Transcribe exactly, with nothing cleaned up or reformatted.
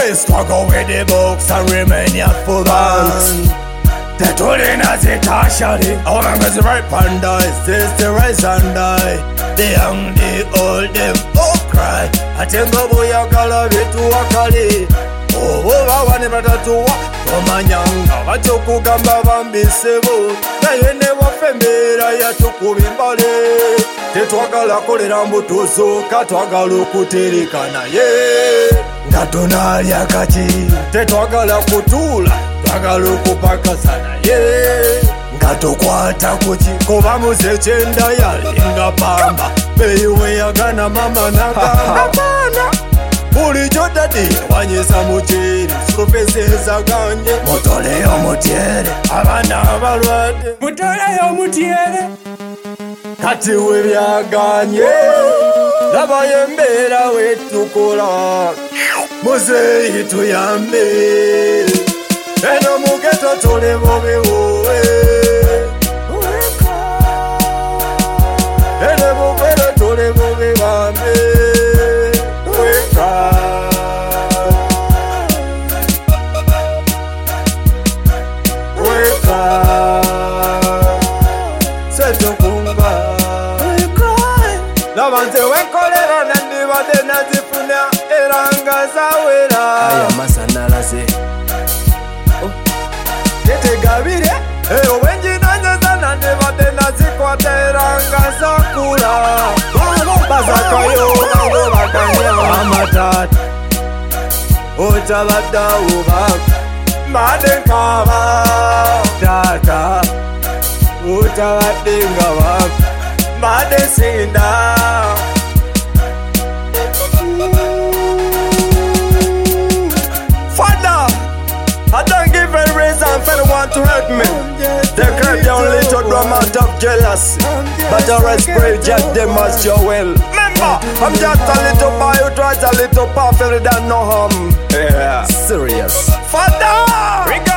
They struggle with the books and remain your full bands. They told in as a tertiary. Our members right panda is this the rise and die. The young, the old, them all cry. I tell Babu Yakala to Wakali. Oh, oh, I never to walk. Omanyanga batokugamba bambisebo naye ne wafembera yatukubimbale tetwagala kolera mbutuzo katwagala okutereka naye nga tonalya kati tetwagala kutula twagala okupakasa naye nga tokwata kuki kuba muzekyenda yalinga pamba beyiweyagana mama nagamba bulijjo dadi wanyisa mukyere profeseza ganje mutoleyo mutyere abaana abalwadde mutoleyo mutyere kati webyaganye labayo embeera wetukola muzeeyi tuyambe eno mugeto tole bobewowe ene bubere tole bobe bambe Nabanze wenkolera nandibadde nazifuna eranga zawera aya masanalaze tetegabire owenjinanyeza nandibadde nazikwata eranga zakula bazakayo nango bakanya amatata otabaddawo baka mbadde nkaba tata otabadde nga baka mbadde sinda Father, I don't give a reason for anyone to hurt me. They create their own little drum out of jealousy, but I respect just them as your will. Remember, I'm just a little boy who tries a little perfect than no harm. Yeah, serious. Father,